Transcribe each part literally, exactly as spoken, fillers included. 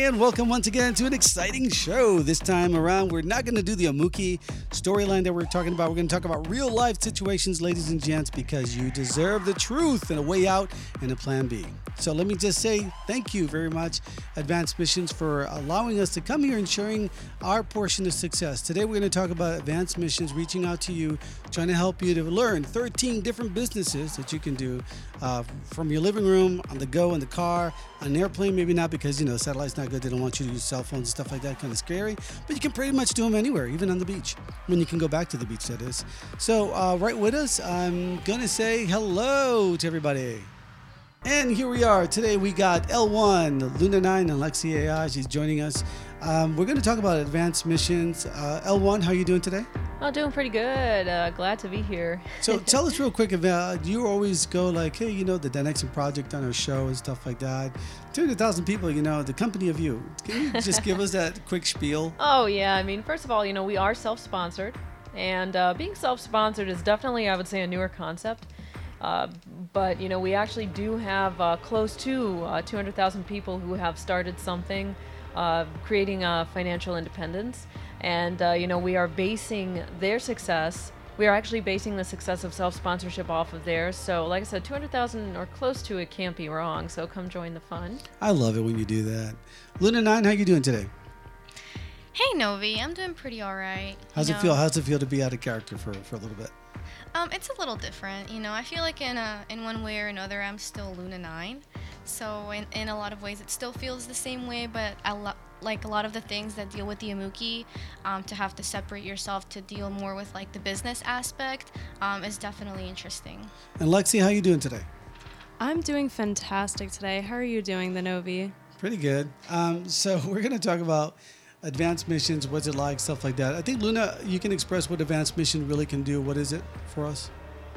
and welcome once again to an exciting show. This time around, we're not going to do the Amuki storyline that we're talking about. We're going to talk about real life situations, ladies and gents, because you deserve the truth and a way out and a plan B. So let me just say thank you very much, Advanced Missions, for allowing us to come here and sharing our portion of success. Today, we're going to talk about Advanced Missions reaching out to you, trying to help you to learn thirteen different businesses that you can do uh, from your living room, on the go, in the car, on an airplane, maybe not because, you know, satellite's not good. They don't want you to use cell phones and stuff like that. Kind of scary. But you can pretty much do them anywhere, even on the beach, when you can go back to the beach, that is. So uh, right with us, I'm going to say hello to everybody. And here we are. Today we got L one, Luna nine, and Lexi A I. She's joining us. Um, we're going to talk about Advanced Missions. Uh, L one, how are you doing today? Oh, doing pretty good. Uh, glad to be here. So tell us real quick, about, do you always go like, hey, you know, the Dynexon Project on our show and stuff like that? two hundred thousand people, you know, the company of you. Can you just give us that quick spiel? Oh, yeah. I mean, first of all, you know, we are self-sponsored. And uh, being self-sponsored is definitely, I would say, a newer concept. Uh, but, you know, we actually do have uh, close to uh, two hundred thousand people who have started something, uh, creating uh, financial independence. And, uh, you know, we are basing their success, we are actually basing the success of self-sponsorship off of theirs. So, like I said, two hundred thousand or close to it can't be wrong. So come join the fun. I love it when you do that. Luna nine, how you doing today? Hey, Novi. I'm doing pretty all right. How's you it know? feel? How's it feel to be out of character for, for a little bit? Um, it's a little different, you know. I feel like in a in one way or another, I'm still Luna nine. So in, in a lot of ways, it still feels the same way. But I lo- like a lot of the things that deal with the Amuki, um, to have to separate yourself to deal more with like the business aspect, um, is definitely interesting. And Lexi, how you doing today? I'm doing fantastic today. How are you doing, the Novi? Pretty good. Um, so we're going to talk about Advanced Missions, what's it like, stuff like that. I think, Luna, you can express what Advanced Mission really can do. What is it for us?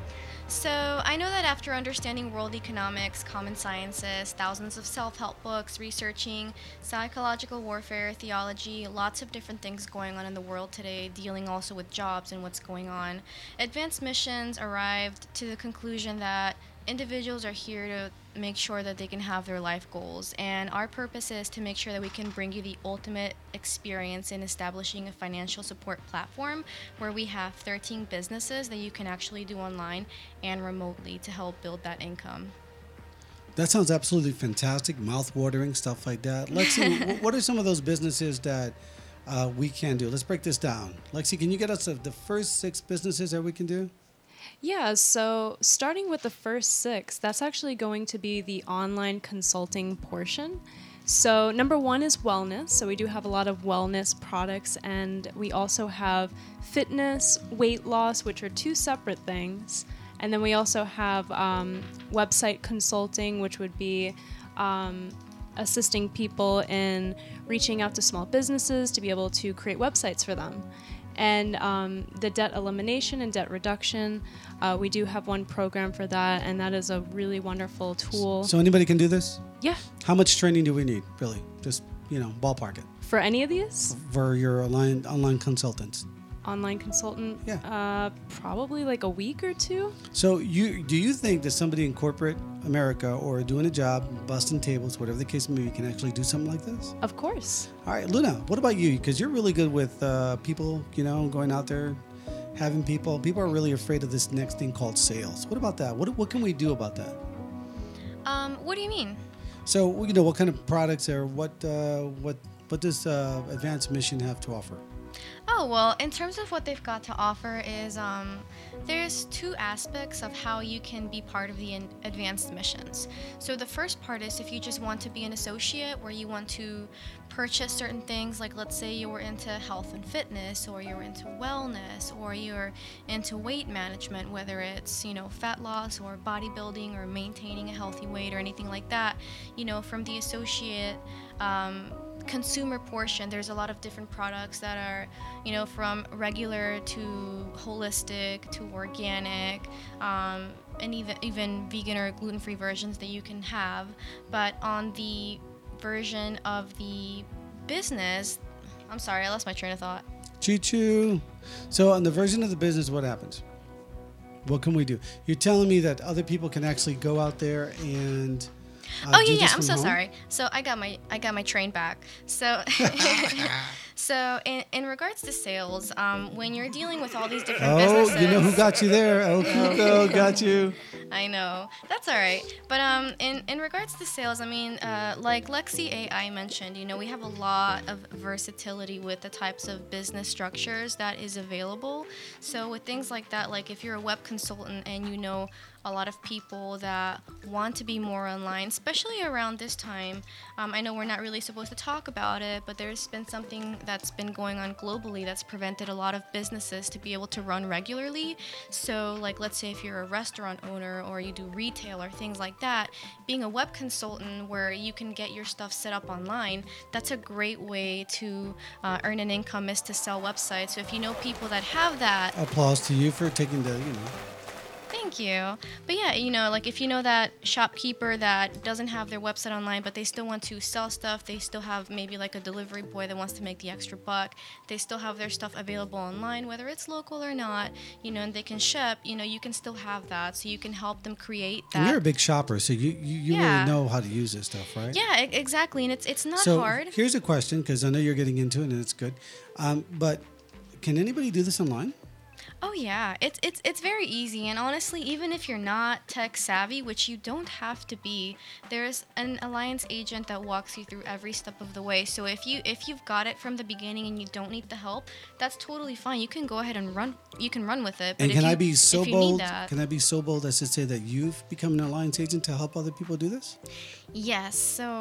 So I know that after understanding world economics, common sciences, thousands of self-help books, researching psychological warfare, theology, lots of different things going on in the world today, dealing also with jobs and what's going on, Advanced Missions arrived to the conclusion that individuals are here to make sure that they can have their life goals, and our purpose is to make sure that we can bring you the ultimate experience in establishing a financial support platform where we have thirteen businesses that you can actually do online and remotely to help build that income. That sounds absolutely fantastic, mouth-watering, stuff like that. Lexi, what are some of those businesses that uh, we can do? Let's break this down. Lexi, can you get us the first six businesses that we can do? Yeah, so starting with the first six, that's actually going to be the online consulting portion. So number one is wellness. So we do have a lot of wellness products, and we also have fitness, weight loss, which are two separate things. And then we also have um, website consulting, which would be um, assisting people in reaching out to small businesses to be able to create websites for them. And um, the debt elimination and debt reduction, uh, we do have one program for that, and that is a really wonderful tool. So anybody can do this? Yeah. How much training do we need, really? Just, you know, ballpark it. For any of these? For your online online consultants. Online consultant? Yeah. Uh, probably like a week or two. So you do you think that somebody in corporate America or doing a job, busting tables, whatever the case may be, can actually do something like this? Of course. All right, Luna, what about you? Because you're really good with uh, people, you know, going out there, having people. People are really afraid of this next thing called sales. What about that? What what can we do about that? Um, what do you mean? So, you know, what kind of products or what uh, what what does uh, Advanced Mission have to offer? Oh, well, in terms of what they've got to offer is um, there's two aspects of how you can be part of the in- Advanced Missions. So the first part is if you just want to be an associate where you want to purchase certain things, like let's say you were into health and fitness, or you're into wellness, or you're into weight management, whether it's, you know, fat loss or bodybuilding or maintaining a healthy weight or anything like that, you know, from the associate um, consumer portion, there's a lot of different products that are, you know, from regular to holistic to organic, um, and even even vegan or gluten-free versions that you can have. But on the version of the business, I'm sorry, I lost my train of thought. Choo-choo. So on the version of the business, what happens? What can we do? You're telling me that other people can actually go out there and uh, Oh do yeah, yeah. this I'm from so home? sorry. So I got my I got my train back. So so in, in regards to sales, um, when you're dealing with all these different Oh, businesses, you know who got you there? El Cuco got you. I know. That's all right. But um, in, in regards to sales, I mean, uh, like Lexi A I mentioned, you know, we have a lot of versatility with the types of business structures that is available. So with things like that, like if you're a web consultant and you know a lot of people that want to be more online, especially around this time. Um, I know we're not really supposed to talk about it, but there's been something that's been going on globally that's prevented a lot of businesses to be able to run regularly. So, like, let's say if you're a restaurant owner or you do retail or things like that, being a web consultant where you can get your stuff set up online, that's a great way to uh, earn an income is to sell websites. So if you know people that have that, Applause to you for taking the, you know. thank you. But yeah, you know, like if you know that shopkeeper that doesn't have their website online, but they still want to sell stuff, they still have maybe like a delivery boy that wants to make the extra buck, they still have their stuff available online, whether it's local or not, you know, and they can ship, you know, you can still have that. So you can help them create that. And you're a big shopper, so you, you, you Yeah. really know how to use this stuff, right? Yeah, e- exactly. And it's it's not so hard. here's a question, because I know you're getting into it and it's good. Um, but can anybody do this online? Oh yeah, it's it's it's very easy, and honestly, even if you're not tech savvy, which you don't have to be, there's an alliance agent that walks you through every step of the way. So if you if you've got it from the beginning and you don't need the help, that's totally fine. You can go ahead and run. You can run with it. But And if can you, I be so if you need bold? that- Can I be so bold as to say that you've become an alliance agent to help other people do this? Yes,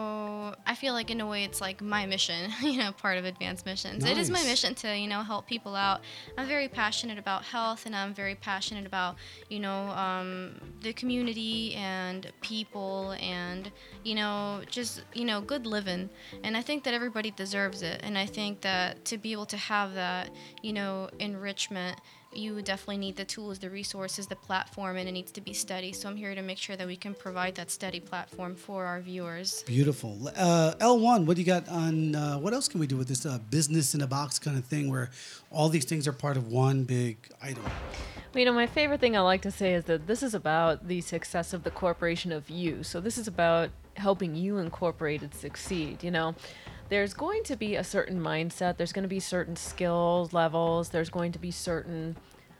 so I feel like in a way it's like my mission, you know, part of Advanced Missions. It is my Nice. mission to, you know, help people out. I'm very passionate about health, and I'm very passionate about, you know, um, the community and people and, you know, just, you know, good living. And I think that everybody deserves it. And I think that to be able to have that, you know, enrichment, you definitely need the tools, the resources, the platform, and it needs to be steady. So I'm here to make sure that we can provide that steady platform for our viewers. Beautiful. Uh, L one, what do you got on, uh, what else can we do with this uh, business in a box kind of thing where all these things are part of one big item? Well, you know, my favorite thing I like to say is that this is about the success of the corporation of you. So this is about helping you incorporated succeed, you know. There's going to be a certain mindset, there's going to be certain skills levels, there's going to be certain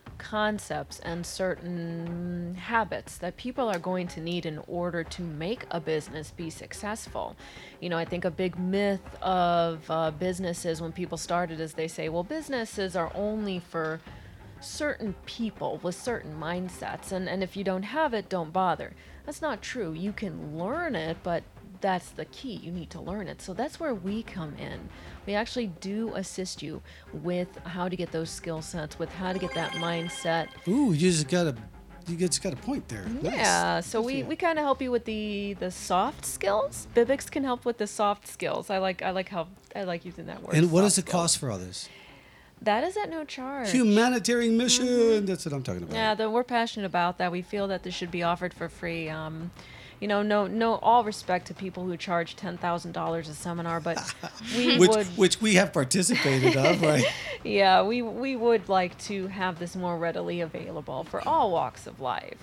concepts and certain habits that people are going to need in order to make a business be successful. You know, I think a big myth of uh, businesses when people started is they say, well, businesses are only for certain people with certain mindsets, and, and if you don't have it, don't bother. That's not true. You can learn it, but that's the key. You need to learn it. So that's where we come in. We actually do assist you with how to get those skill sets, with how to get that mindset. Ooh, you just got a, you just got a point there. Nice. Yeah, so Thank we, you. we kind of help you with the the soft skills. Bibix can help with the soft skills. I like I like how I like using that word. And what does soft it skills. cost for others? That is at no charge. Humanitarian mission. That's what I'm talking about. Yeah, the, we're passionate about that. We feel that this should be offered for free. Um, you know, no, no, all respect to people who charge ten thousand dollars a seminar, but we which would, which we have participated of, right? yeah, we we would like to have this more readily available for all walks of life.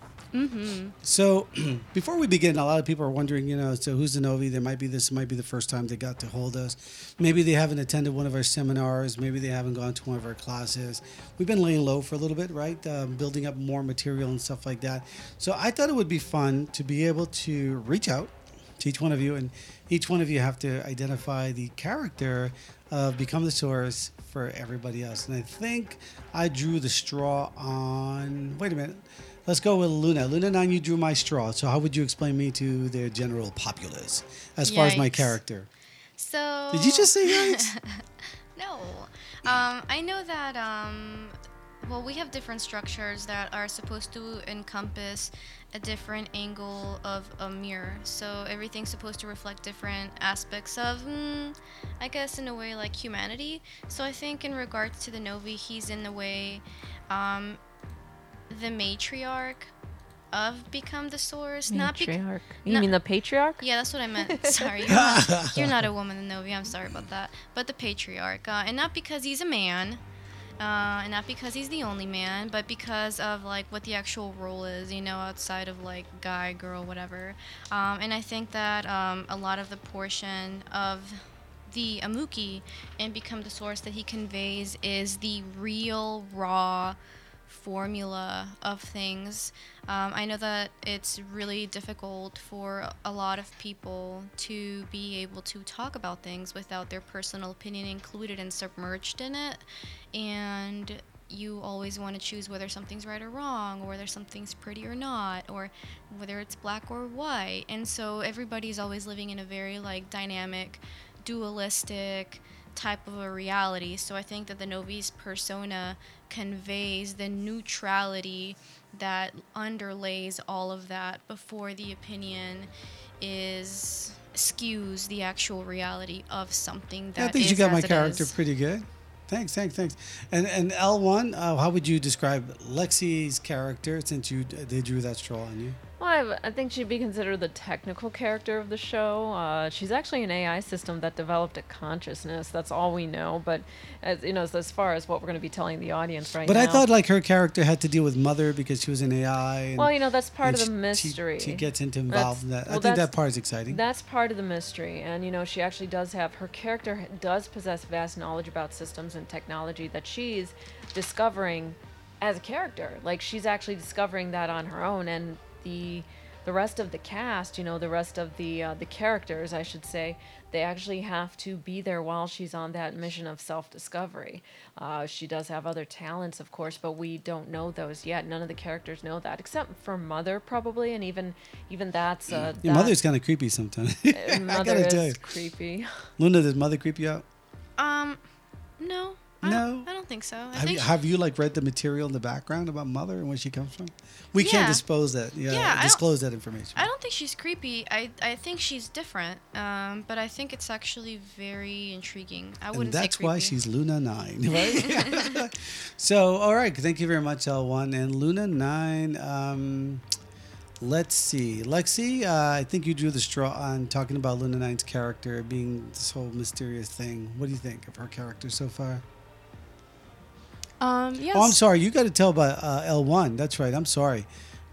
So before we begin, a lot of people are wondering, you know, so who's Zenovi? There might be this might be the first time they got to hold us. Maybe they haven't attended one of our seminars. Maybe they haven't gone to one of our classes. We've been laying low for a little bit, right? Um, building up more material and stuff like that. So I thought it would be fun to be able to reach out to each one of you, and each one of you have to identify the character of Become the Source for everybody else. And I think I drew the straw on, wait a minute. Let's go with Luna. Luna nine, you drew my straw. So how would you explain me to the general populace as far as my Yikes. character? So Did you just say yikes? No. Um, I know that, um, well, we have different structures that are supposed to encompass a different angle of a mirror. So everything's supposed to reflect different aspects of, mm, I guess, in a way, like humanity. So I think in regards to the Novi, he's in the way, um, the matriarch of Become the Source. Not bec- Matriarch. You not- mean the patriarch? Yeah, that's what I meant. Sorry, you're not, you're not a woman in Novi. I'm sorry about that. But the patriarch, uh, and not because he's a man, Uh, and not because he's the only man, but because of like what the actual role is, you know, outside of like guy, girl, whatever. Um, and I think that um, a lot of the portion of the Amuki and Become the Source that he conveys is the real, raw formula of things. Um, I know that it's really difficult for a lot of people to be able to talk about things without their personal opinion included and submerged in it. And you always want to choose whether something's right or wrong, or whether something's pretty or not, or whether it's black or white. And so everybody's always living in a very like dynamic, dualistic type of a reality. So I think that the Novi's persona conveys the neutrality that underlays all of that before the opinion is skews the actual reality of something that Yeah, I think is you got as my it character is. pretty good. Thanks, thanks, thanks. And and L one, uh, how would you describe Lexi's character since you they drew that straw on you? Well, I, I think she'd be considered the technical character of the show. Uh, she's actually an A I system that developed a consciousness. That's all we know. But as you know, as, as far as what we're going to be telling the audience right But now. I thought like her character had to deal with mother because she was an A I. And, Well, you know, that's part of and the she- mystery. She, she gets into involved in that. well, I think that's- that part is exciting. That's part of the mystery. And, you know, she actually does have, her character does possess vast knowledge about systems and technology that she's discovering as a character. Like, she's actually discovering that on her own. And the the rest of the cast, you know, the rest of the uh, the characters, I should say, they actually have to be there while she's on that mission of self-discovery. Uh, she does have other talents, of course, but we don't know those yet. None of the characters know that, except for Mother, probably, and even even that's uh, Your that- mother's kind of creepy sometimes. uh, I Mother gotta tell you. is creepy. Luna, does mother creep you out? Um, no. I No? Don't, I don't think so. I Have think you, have you like read the material in the background about mother and where she comes from? We can't Yeah. dispose that. Yeah, Yeah, I don't- disclose that information. I don't think she's creepy. I, I think she's different. Um, but I think it's actually very intriguing. I and wouldn't that's say creepy. why she's Luna nine, right? So, all right, thank you very much, L one and Luna nine. Um, let's see, Lexi. Uh, I think you drew the straw on talking about Luna nine's character being this whole mysterious thing. What do you think of her character so far? Um, yes. Oh, I'm sorry. You got to tell about uh, L one. That's right. I'm sorry.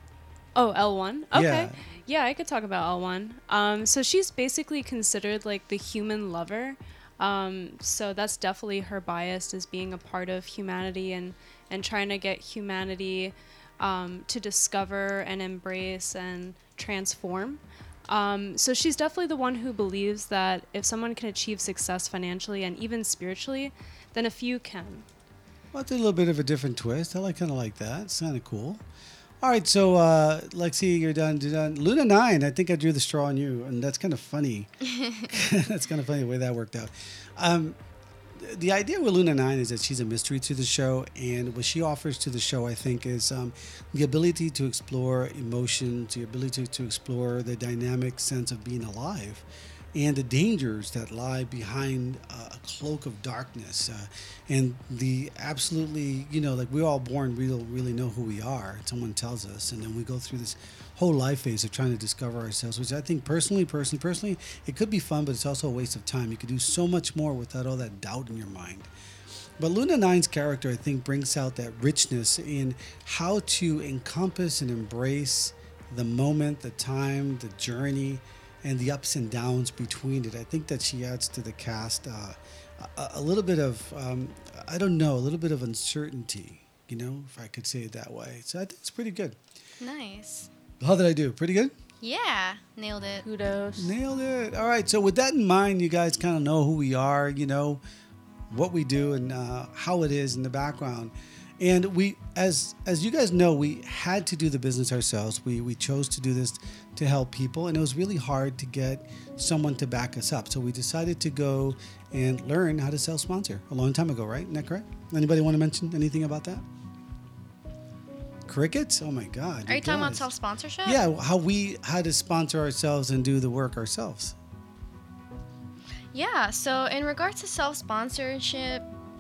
Oh, L one? Okay. Yeah. Yeah, I could talk about L one. Um, so she's basically considered like the human lover. Um, so that's definitely her bias as being a part of humanity and, and trying to get humanity um, to discover and embrace and transform. Um, so she's definitely the one who believes that if someone can achieve success financially and even spiritually, then a few can. Well, it's a little bit of a different twist. I like kind of like that. It's kind of cool. All right, so uh, Lexi, you're done. You're done. Luna nine. I think I drew the straw on you, and that's kind of funny. That's kind of funny the way that worked out. Um, th- the idea with Luna nine is that she's a mystery to the show, and what she offers to the show, I think, is um, the ability to explore emotions, the ability to, to explore the dynamic sense of being alive, and the dangers that lie behind uh, a cloak of darkness, uh, and the absolutely, you know, like we're all born, we don't really know who we are. Someone tells us, and then we go through this whole life phase of trying to discover ourselves, which I think personally, personally, personally, it could be fun, but it's also a waste of time. You could do so much more without all that doubt in your mind. But Luna nine's character, I think, brings out that richness in how to encompass and embrace the moment, the time, the journey, and the ups and downs between it. I think that she adds to the cast uh, a, a little bit of, um, I don't know, a little bit of uncertainty, you know, if I could say it that way. So I think it's pretty good. Nice. How did I do? Pretty good? Yeah, nailed it. Kudos. Nailed it. All right. So with that in mind, you guys kind of know who we are, you know, what we do and uh, how it is in the background. And we, as as you guys know, we had to do the business ourselves. We we chose to do this to help people, and it was really hard to get someone to back us up. So we decided to go and learn how to self-sponsor a long time ago, right? Isn't that correct? Anybody want to mention anything about that? Crickets? Oh my God! Are you talking about guys. self-sponsorship? Yeah, how we had to sponsor ourselves and do the work ourselves. Yeah, so in regards to self-sponsorship,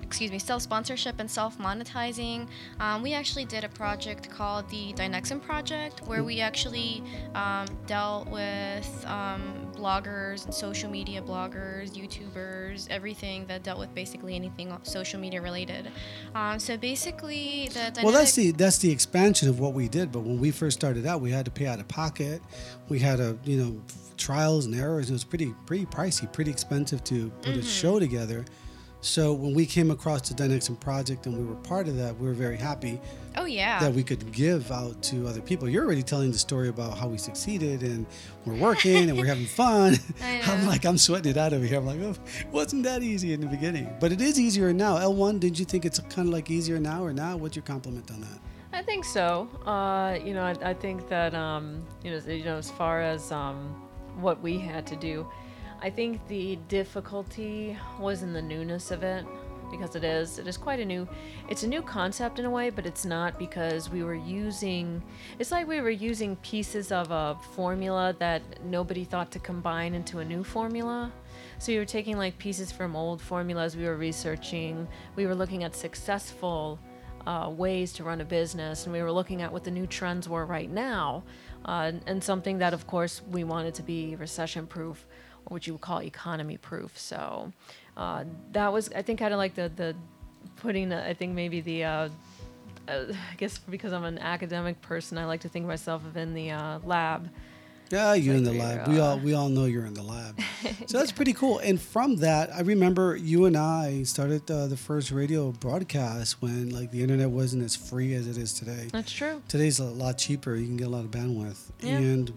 excuse me, self-sponsorship and self-monetizing. Um, we actually did a project called the Dynexin Project, where we actually um, dealt with um, bloggers and social media bloggers, YouTubers, everything that dealt with basically anything social media related. Um, so basically, the dynamic- well, that's the that's the expansion of what we did. But when we first started out, we had to pay out of pocket. We had a you know trials and errors. It was pretty pretty pricey, pretty expensive to put Mm-hmm. a show together. So when we came across the Dynexin Project and we were part of that, we were very happy Oh yeah. that we could give out to other people. You're already telling the story about how we succeeded and we're working and we're having fun. I I'm know. like, I'm sweating it out over here. I'm like, oh, it wasn't that easy in the beginning. But it is easier now. L one, did you think it's kind of like easier now or now? What's your compliment on that? I think so. Uh, you know, I, I think that um, you know, you know, as far as um, what we had to do, I think the difficulty was in the newness of it, because it is it is quite a new it's a new concept in a way, but it's not, because we were using it's like we were using pieces of a formula that nobody thought to combine into a new formula. So we were taking like pieces from old formulas we were researching. We were looking at successful uh, ways to run a business, and we were looking at what the new trends were right now, uh, and something that of course we wanted to be recession proof, or what you would call economy proof. So uh, that was, I think, kind of like the the putting the, I think maybe the uh, uh, I guess because I'm an academic person, I like to think of myself of in the uh, lab. Yeah, you're in the Like lab. we're, We uh, all we all know you're in the lab. So that's pretty cool. And from that, I remember you and I started uh, the first radio broadcast when like the internet wasn't as free as it is today. That's true. Today's a lot cheaper. You can get a lot of bandwidth. Yeah. And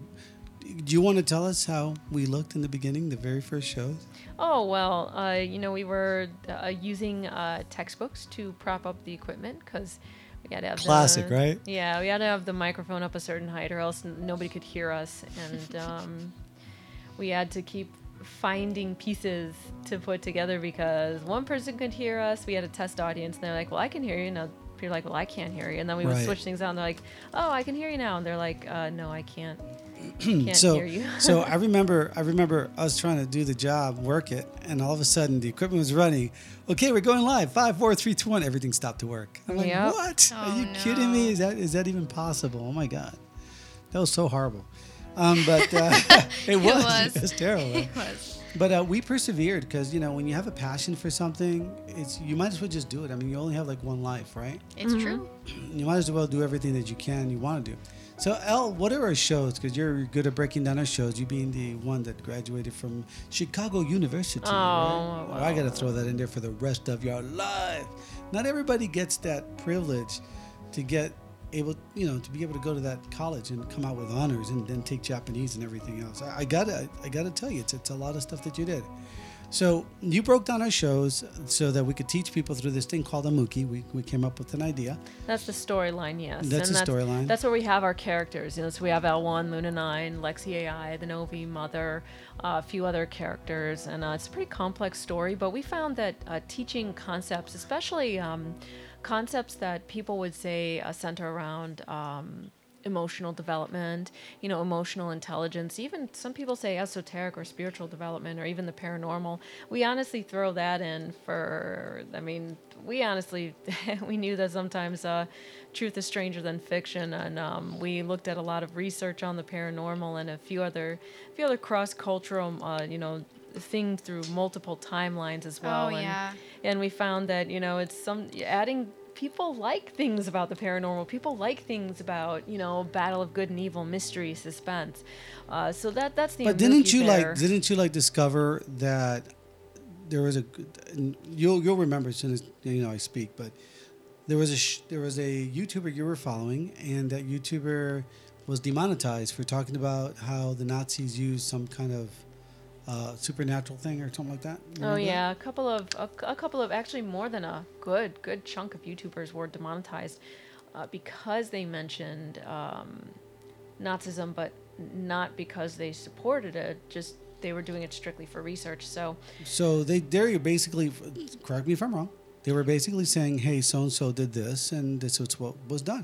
do you want to tell us how we looked in the beginning, the very first shows? Oh, well, uh, you know, we were uh, using uh, textbooks to prop up the equipment, because we had to have Classic, the, right? Yeah, we had to have the microphone up a certain height, or else n- nobody could hear us, and um, we had to keep finding pieces to put together, because one person could hear us. We had a test audience, and they're like, "Well, I can hear you." Now you're like, "Well, I can't hear you," and then we would Right. switch things out, and they're like, "Oh, I can hear you now," and they're like, uh, "No, I can't." Can't so, hear you. so I remember, I remember us trying to do the job, work it, and all of a sudden the equipment was running. Okay, we're going live. Five, four, three, two, one. Everything stopped to work. I'm like, Yep. what? Oh, Are you no. kidding me? Is that is that even possible? Oh my god, that was so horrible. Um, but uh, it was. was. It was terrible. It was. But uh, we persevered because you know when you have a passion for something, it's you might as well just do it. I mean, you only have like one life, right? It's true. You might as well do everything that you can, you want to do. So, Elle, what are our shows? Because you're good at breaking down our shows. You being the one that graduated from Chicago University. Oh, right? wow. Oh, I got to throw that in there for the rest of your life. Not everybody gets that privilege to get able, you know, to be able to go to that college and come out with honors and then take Japanese and everything else. I, I gotta, I gotta tell you, it's it's a lot of stuff that you did. So you broke down our shows so that we could teach people through this thing called Amuki. We we came up with an idea. That's the storyline, yes. That's and the storyline. That's where we have our characters. You know, so we have L one, Luna nine, Lexi A I, the Novi Mother, uh, a few other characters, and uh, it's a pretty complex story. But we found that uh, teaching concepts, especially um, concepts that people would say uh, center around Um, emotional development, you know, emotional intelligence, even some people say esoteric or spiritual development, or even the paranormal. We honestly throw that in for, I mean, we honestly, we knew that sometimes uh, truth is stranger than fiction, and um, we looked at a lot of research on the paranormal and a few other, a few other cross-cultural, uh, you know, things through multiple timelines as well. Oh, and, yeah. and we found that, you know, it's some adding people like things about the paranormal. People like things about, you know, battle of good and evil, mystery, suspense. Uh, so that that's the. But didn't Amuki you there. like? Didn't you like discover that there was a? And you'll you'll remember as soon as you know I speak. But there was a sh- there was a YouTuber you were following, and that YouTuber was demonetized for talking about how the Nazis used some kind of uh, supernatural thing or something like that. You Oh remember yeah, that? a couple of a, a couple of actually more than a good good chunk of YouTubers were demonetized uh, because they mentioned um, Nazism, but not because they supported it. Just they were doing it strictly for research. So So they they're basically, correct me if I'm wrong. They were basically saying, hey, so and so did this, and this is what was done.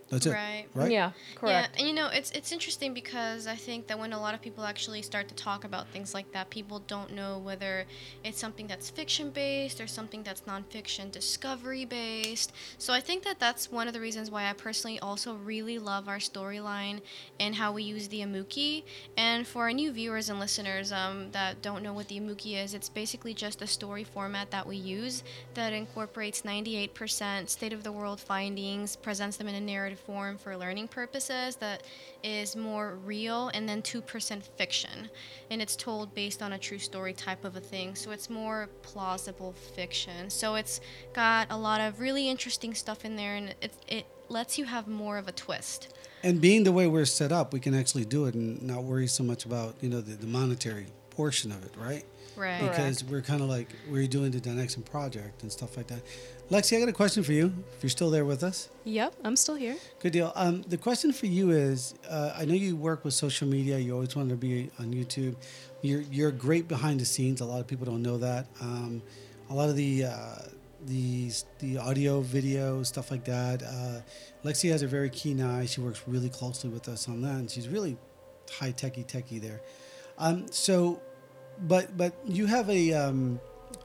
That's it. Right. Right? Yeah, correct. Yeah, and you know, it's it's interesting because I think that when a lot of people actually start to talk about things like that, people don't know whether it's something that's fiction based or something that's nonfiction discovery based. So I think that that's one of the reasons why I personally also really love our storyline and how we use the Amuki. And for our new viewers and listeners um, that don't know what the Amuki is, it's basically just a story format that we use that incorporates ninety-eight percent state of the world findings, presents them in a narrative form for learning purposes that is more real, and then two percent fiction, and it's told based on a true story type of a thing, so it's more plausible fiction. So it's got a lot of really interesting stuff in there, and it, it lets you have more of a twist. And being the way we're set up, we can actually do it and not worry so much about, you know, the, the monetary portion of it, right? Right. Because we're kind of like, we're doing the Dynexon project and stuff like that. Lexi, I got a question for you, if you're still there with us. Yep, I'm still here. Good deal. Um, the question for you is, uh, I know you work with social media. You always wanted to be on YouTube. You're you're great behind the scenes. A lot of people don't know that. Um, a lot of the uh, the the audio, video, stuff like that. Uh, Lexi has a very keen eye. She works really closely with us on that, and she's really high techie techie there. Um, so, but but you have a um,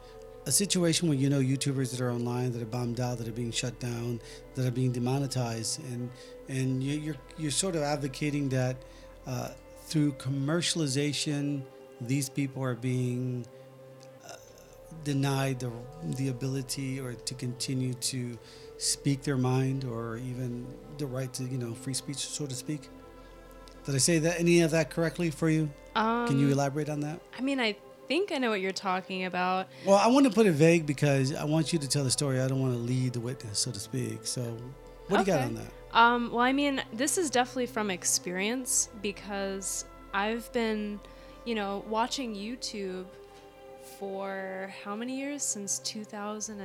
a situation where you know YouTubers that are online that are bombed out, that are being shut down, that are being demonetized, and and you, you're you're sort of advocating that uh, through commercialization, these people are being uh, denied the the ability or to continue to speak their mind, or even the right to, you know, free speech, so to speak. Did I say that any of that correctly for you? Um, Can you elaborate on that? I mean, I think I know what you're talking about. Well, I want to put it vague because I want you to tell the story. I don't want to lead the witness, so to speak. So what do you got Okay. on that? Um, well, I mean, this is definitely from experience because I've been, you know, watching YouTube for how many years? Since two thousand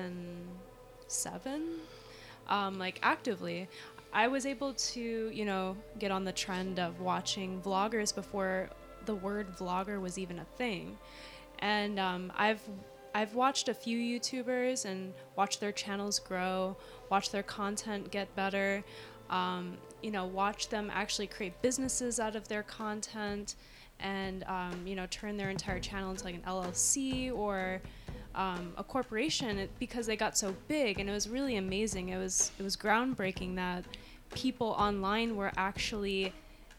seven? Um, like actively. I was able to, you know, get on the trend of watching vloggers before the word vlogger was even a thing. And um, I've I've watched a few YouTubers and watched their channels grow, watched their content get better, um, you know, watch them actually create businesses out of their content, and um, you know, turn their entire channel into like an L L C or um, a corporation it, because they got so big. And it was really amazing. It was it was groundbreaking that people online were actually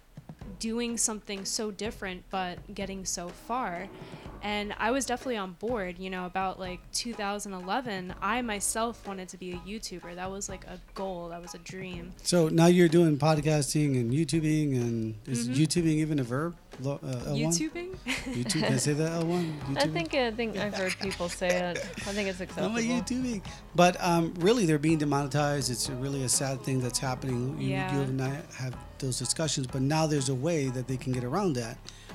doing something so different but getting so far. And I was definitely on board, you know, about like two thousand eleven. I myself wanted to be a YouTuber. That was like a goal. That was a dream. So now you're doing podcasting and YouTubing, and is Mm-hmm. YouTubing even a verb? Lo- Uh, L one? YouTubing? YouTube. Can I say that, L one? I think I think I've heard people say it. I think it's I'm acceptable. a YouTubing. But um, really, they're being demonetized. It's a really a sad thing that's happening. You, Yeah. you and I have those discussions, but now there's a way that they can get around that.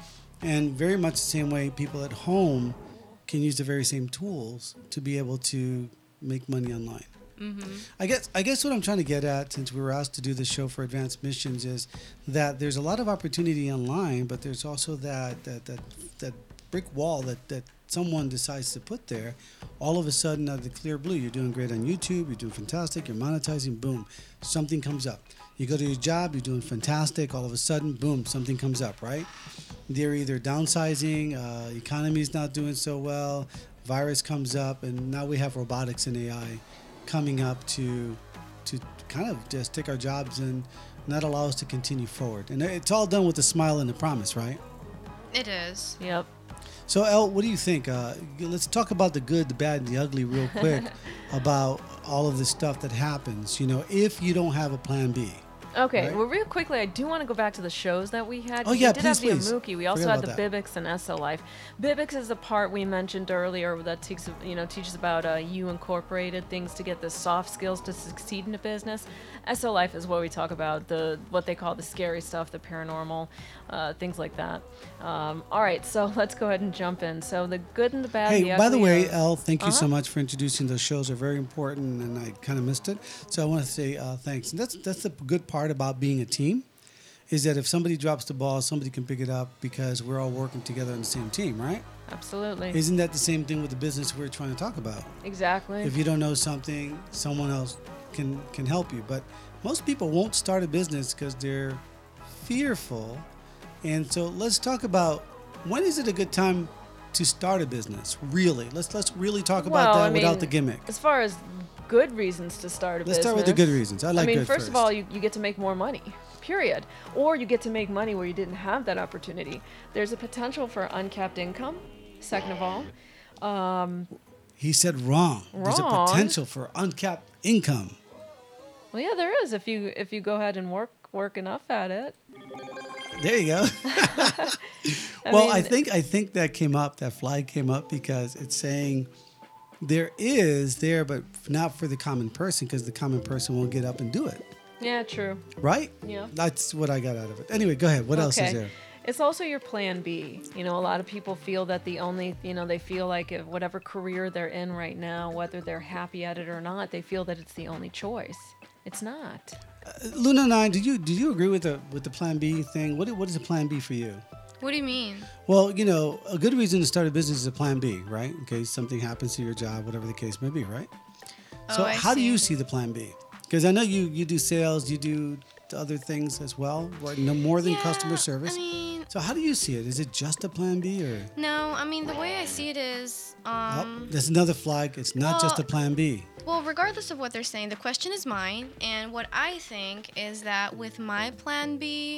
And very much the same way people at home can use the very same tools to be able to make money online. Mm-hmm. I guess I guess what I'm trying to get at, since we were asked to do this show for Advanced Missions, is that there's a lot of opportunity online, but there's also that that that, that brick wall that, that someone decides to put there. All of a sudden, out of the clear blue, you're doing great on YouTube, you're doing fantastic, you're monetizing, boom, something comes up. You go to your job, you're doing fantastic, all of a sudden, boom, something comes up, right? They're either downsizing, uh, economy's not doing so well, virus comes up, and now we have robotics and A I coming up to to kind of just take our jobs and not allow us to continue forward. And it's all done with a smile and a promise, right? It is. Yep. So, El, what do you think? Uh, let's talk about the good, the bad, and the ugly real quick about all of this stuff that happens, you know, if you don't have a plan B. Okay, Right? well, real quickly, I do want to go back to the shows that we had. Oh, 'cause yeah, we did have please, please. the Amuki. We also Forget had the about that. Bibbix and S L Life. Bibbix is the part we mentioned earlier that teaches, you know, teaches about uh, you incorporated things to get the soft skills to succeed in a business. S L Life is where we talk about the what they call the scary stuff, the paranormal, uh, things like that. Um, all right, so let's go ahead and jump in. So the good and the bad. Hey, the by the ugly way, are- El, thank you so Uh-huh. much for introducing those shows. They're very important, and I kind of missed it. So I want to say uh, thanks. And that's that's the good part about being a team, is that if somebody drops the ball, somebody can pick it up because we're all working together on the same team, right? Absolutely. Isn't that the same thing with the business we're trying to talk about? Exactly. If you don't know something, someone else can can help you. But most people won't start a business because they're fearful. And so let's talk about, when is it a good time to start a business? Really, let's let's really talk about Well, that I mean, without the gimmick. As far as good reasons to start a Let's business. start with the good reasons. I like I mean, good first, first. of all, you, you get to make more money, period. Or you get to make money where you didn't have that opportunity. There's a potential for uncapped income, second of all. Um, He said wrong. There's a Wrong? potential for uncapped income. well, yeah, there is if you if you go ahead and work work enough at it. There you go. I well, mean, I think I think that came up. That flag came up because it's saying there is there, but not for the common person, because the common person won't get up and do it. Yeah, true. Right? Yeah. That's what I got out of it. Anyway, go ahead. What else is Okay. there? It's also your plan B. You know, a lot of people feel that the only, you know, they feel like if whatever career they're in right now, whether they're happy at it or not, they feel that it's the only choice. It's not. Uh, Luna Nine, did you did you agree with the with the Plan B thing? What what is a Plan B for you? What do you mean? Well, you know, a good reason to start a business is a Plan B, right? In case something happens to your job, whatever the case may be, right? So Oh, I how do see. you see the Plan B? Because I know you you do sales, you do other things as well, right? No more than Yeah, customer service. I mean, So how do you see it? Is it just a Plan B, or no. I mean, the way I see it is, oh, um, there's another flag? It's not just a well- Plan B. well, regardless of what they're saying, the question is mine, and what I think is that with my plan B,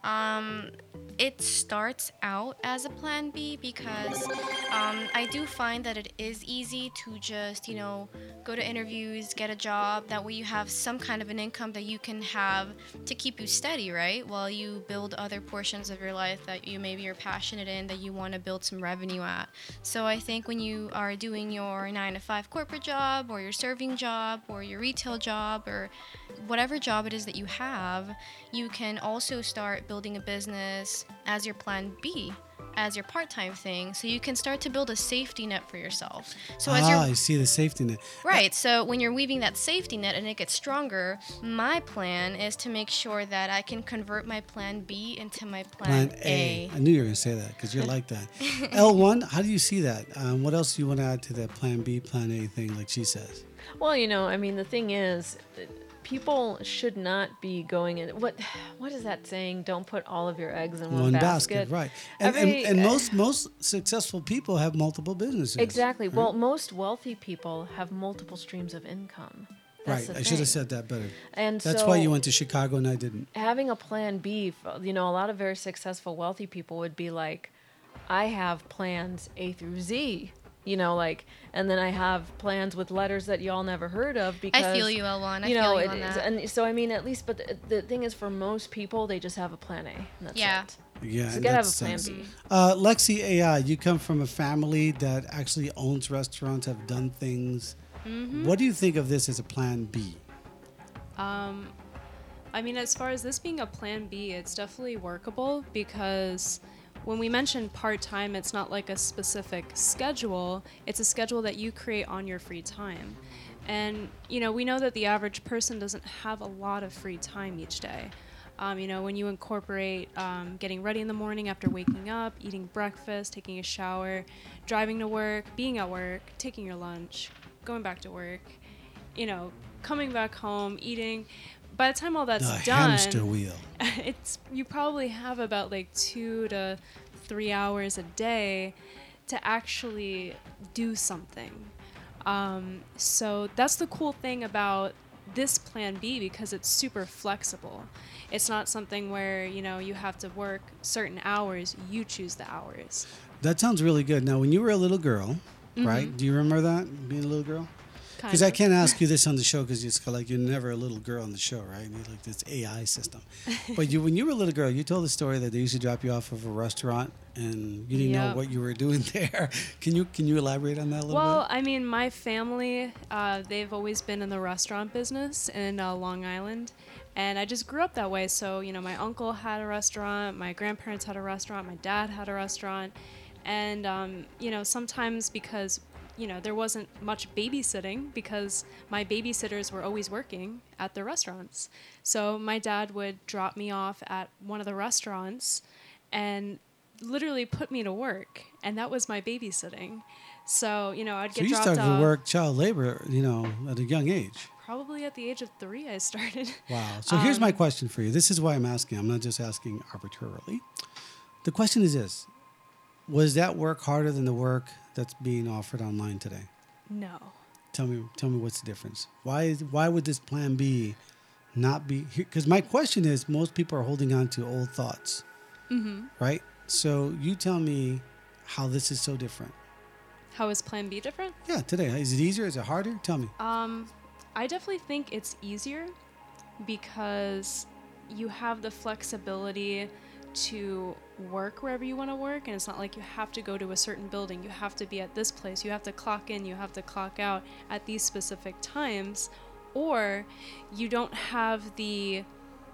um, it starts out as a plan B because um, I do find that it is easy to just, you know, go to interviews, get a job. That way you have some kind of an income that you can have to keep you steady, right? While you build other portions of your life that you maybe are passionate in, that you want to build some revenue at. So I think when you are doing your nine to five corporate job or your serving job or your retail job or whatever job it is that you have, you can also start building a business as your plan B, as your part-time thing, so you can start to build a safety net for yourself. So as ah, you're I see the safety net. right, so when you're weaving that safety net and it gets stronger, my plan is to make sure that I can convert my plan B into my plan, Plan A. I knew you were going to say that because you're like that. L one, how do you see that? Um, what else do you want to add to that Plan B, Plan A thing, like she says? Well, you know, I mean, the thing is, people should not be going in. What what is that saying? Don't put all of your eggs in one, One basket. basket, right? And, Every- and, and most most successful people have multiple businesses. Exactly. right? Well, most wealthy people have multiple streams of income. That's right. the I should thing. have said that better. And That's so why you went to Chicago and I didn't. having a plan B, f- you know, a lot of very successful wealthy people would be like, I have plans A through Z, you know, like, and then I have plans with letters that y'all never heard of because I feel you, L one. I you feel know, you it on is- that. and so I mean, at least, but the, the thing is, for most people, they just have a plan A. And that's Yeah. it. Yeah, So in you gotta that have a plan sense. B. Uh, Lexi A I, you come from a family that actually owns restaurants, have done things. Mm-hmm. What do you think of this as a Plan B? Um, I mean, as far as this being a plan B, it's definitely workable because when we mention part-time, it's not like a specific schedule. It's a schedule that you create on your free time. And, you know, we know that the average person doesn't have a lot of free time each day. Um, you know, when you incorporate um, getting ready in the morning after waking up, eating breakfast, taking a shower, driving to work, being at work, taking your lunch, going back to work, you know, coming back home, eating. By the time all that's The done, hamster wheel. it's you probably have about like two to three hours a day to actually do something. Um, so that's the cool thing about this plan B because it's super flexible. It's not something where, you know, you have to work certain hours, you choose the hours. That sounds really good. Now, when you were a little girl, Mm-hmm. right? Do you remember that, being a little girl? Kind Because I of. can't ask you this on the show because it's kinda like you're never a little girl on the show, right? You're like this A I system. But you, when you were a little girl, you told the story that they used to drop you off of a restaurant and you didn't know Yep. what you were doing there. Can you can you elaborate on that a little Well, bit? I mean, my family, uh, they've always been in the restaurant business in uh, Long Island. And I just grew up that way. So, you know, my uncle had a restaurant, my grandparents had a restaurant, my dad had a restaurant. And, um, you know, sometimes because, you know, there wasn't much babysitting because my babysitters were always working at the restaurants. So my dad would drop me off at one of the restaurants and literally put me to work. And that was my babysitting. So, you know, I'd So get you dropped started off. to work child labor, you know, at a young age. probably at the age of three I started. Wow. So here's my Um, question for you. This is why I'm asking. I'm not just asking arbitrarily. The question is this. Was that work harder than the work that's being offered online today? No. Tell me tell me what's the difference. Why is why would this plan B not be here? Because my question is most people are holding on to old thoughts. Mm-hmm. Right? So you tell me how this is so different. How is Plan B different? Yeah, today. Is it easier? Is it harder? Tell me. Um, I definitely think it's easier because you have the flexibility to work wherever you want to work, and it's not like you have to go to a certain building. You have to be at this place. You have to clock in. You have to clock out at these specific times, or you don't have the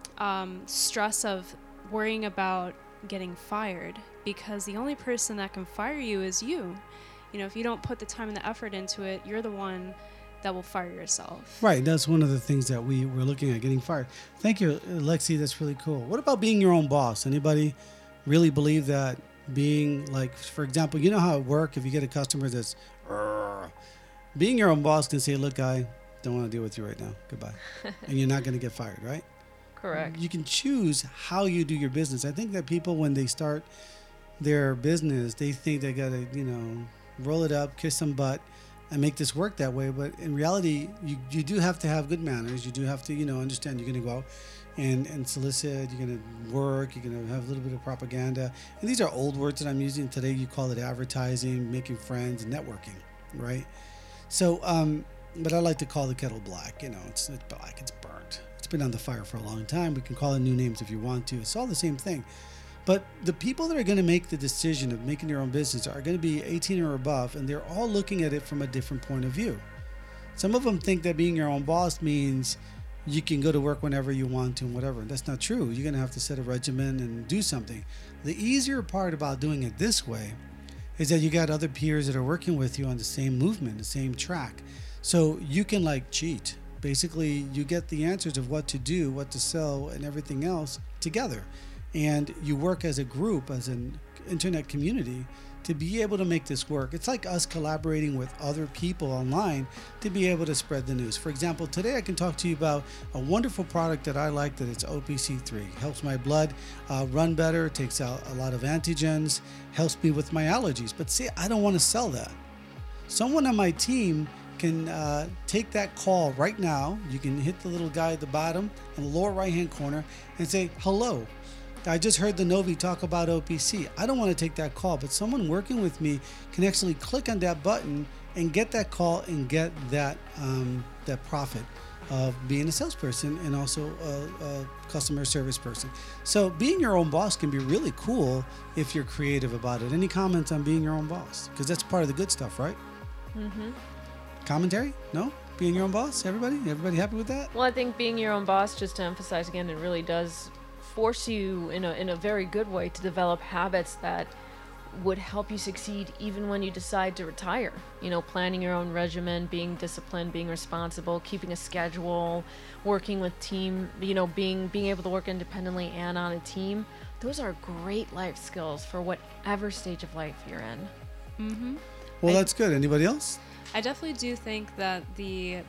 um, stress of worrying about getting fired, because the only person that can fire you is you. You know, if you don't put the time and the effort into it, you're the one that will fire yourself. Right. That's one of the things that we were looking at, getting fired. Thank you, Lexi. That's really cool. What about being your own boss? Anybody really believe that being, like, for example, you know how at work, if you get a customer that's, "Rrr," being your own boss can say, look, I don't want to deal with you right now. Goodbye. And you're not going to get fired, right? Correct. You can choose how you do your business. I think that people, when they start their business, they think they got to, you know, roll it up, kiss some butt, and make this work that way. But in reality, you, you do have to have good manners. You do have to, you know, understand you're going to go out and, and solicit. You're going to work. You're going to have a little bit of propaganda. And these are old words that I'm using today. You call it advertising, making friends, networking, right? So, um, but I like to call the kettle black. You know, it's, it's black. It's burnt. It's been on the fire for a long time. We can call it new names if you want to. It's all the same thing. But the people that are going to make the decision of making their own business are going to be eighteen or above, and they're all looking at it from a different point of view. Some of them think that being your own boss means you can go to work whenever you want to and whatever. That's not true. You're going to have to set a regimen and do something. The easier part about doing it this way is that you got other peers that are working with you on the same movement, the same track. So you can like cheat. Basically, you get the answers of what to do, what to sell, and everything else together. And you work as a group, as an internet community, to be able to make this work. It's like us collaborating with other people online to be able to spread the news. For example, today I can talk to you about a wonderful product that I like, that it's O P C three. Helps my blood uh, run better, takes out a lot of antigens, helps me with my allergies. But see, I don't want to sell that. Someone on my team can uh, take that call right now. You can hit the little guy at the bottom in the lower right hand corner and say, hello, I just heard the Novi talk about O P C. I don't want to take that call, but someone working with me can actually click on that button and get that call and get that um, that profit of being a salesperson and also a, a customer service person. So being your own boss can be really cool if you're creative about it. Any comments on being your own boss? Because that's part of the good stuff, right? Mm-hmm. Commentary? No? Being your own boss? Everybody? Everybody happy with that? Well, I think being your own boss, just to emphasize again, it really does force you in a in a very good way to develop habits that would help you succeed even when you decide to retire. You know, planning your own regimen, being disciplined, being responsible, keeping a schedule, working with team, you know, being being able to work independently and on a team. Those are great life skills for whatever stage of life you're in. Mm-hmm. Well, I- that's good. Anybody else? I definitely do think that the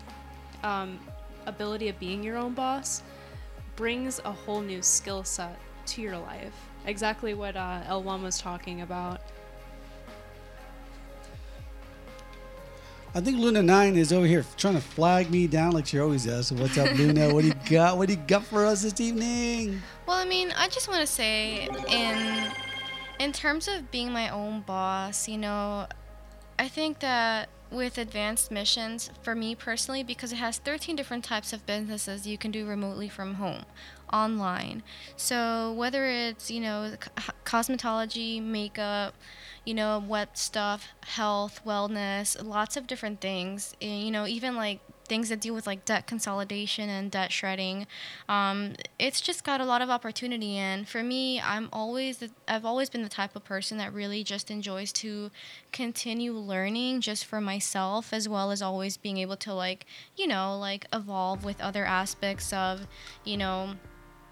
um, ability of being your own boss brings a whole new skill set to your life. Exactly what uh, L one was talking about. I think Luna nine is over here trying to flag me down like she always does. So what's up, Luna? What do you got? What do you got for us this evening? Well, I mean, I just want to say, in in terms of being my own boss, you know, I think that with advanced missions, for me personally, because it has thirteen different types of businesses you can do remotely from home, online. So whether it's, you know, c- cosmetology, makeup, you know, web stuff, health, wellness, lots of different things, and, you know, even like things that deal with like debt consolidation and debt shredding, um, it's just got a lot of opportunity. And for me, I'm always the, I've always been the type of person that really just enjoys to continue learning just for myself, as well as always being able to like, you know, like evolve with other aspects of, you know,